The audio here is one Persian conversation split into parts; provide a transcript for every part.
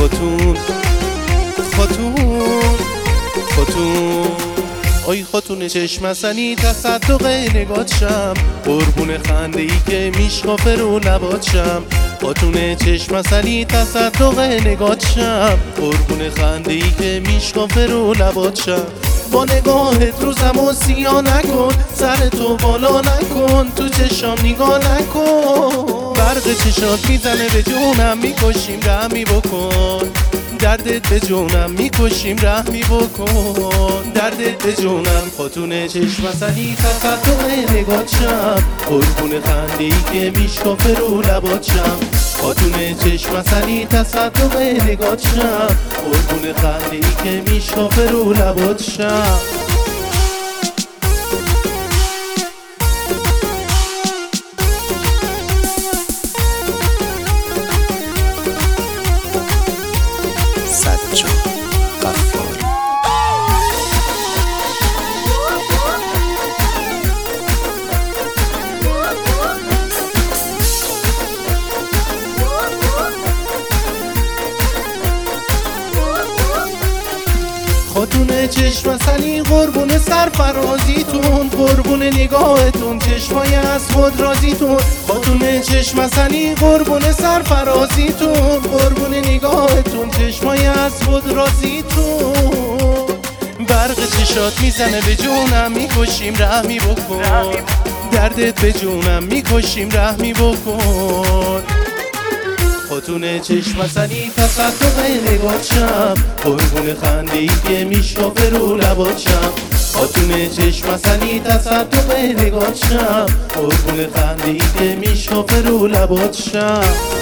خاتون آی خاتون چشم حسنی تصدق نگات شم، قربون خنده ای که میشکافه رو لبات شم. خاتون چشم حسنی تصدق نگات شم، قربون خنده ای که میشکافه رو لبات شم. با نگاهت روزمو سیاه نکن، سر تو بالا نکن، تو چشام نگاه نکن. برق چشات میزنه به جونم، میکشیم رحمی بکن. دردت به جونم میکشیم رحمی بکن، دردت به جونم. خاتون چشم حسنی تصدق نگات شم، قربون خنده ای که میشکافه رو لبات شم. خاتون چشم حسنی تصدق نگات شم، قربون خنده ای که میشکافه رو لبات شم. خاتون چشم حسنی قربون سرفرازیتون، قربون نگاهتون، چشمای از خود رازیتون. خاتون چشم حسنی قربون سرفرازیتون، قربون نگاهتون، چشمای از خود رازیتون. برق چشات میزنه به جونم، میکشیم رحمی بکن. دردت به جونم میکشیم رحمی بکن. خاتون چشم حسنی تصدق نگات شم، قربون خنده ای که میشکافه رو لبات شم. خاتون چشم حسنی تصدق نگات شم، قربون خنده ای که میشکافه رو لبات شم.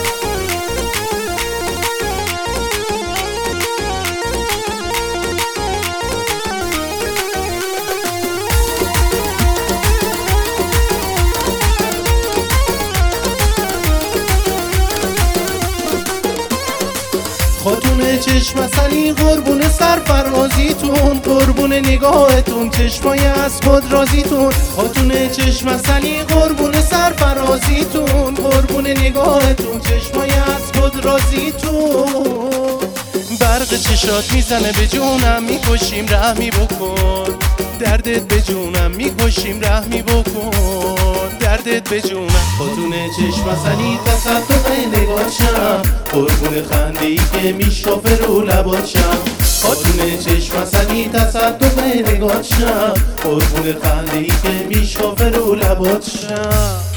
خاتون چشم حسنی قربون سرفرازیتون، قربون نگاهتون، چشمای از خود رازیتون. خاتون چشم حسنی قربون سرفرازیتون، قربون نگاهتون، چشمای از خود رازیتون. برق چشات میزنه به جونم، میکشیم رحمی بکن. دردت به جونم میکشیم رحمی بکن، دردت به جونم. خاتون چشم حسنی تصدق نگات شم، قربون خنده ای که میشکافه رو لبات شم. خاتون چشم حسنی تصدق نگات شم، قربون خنده ای که میشکافه رو لبات شم.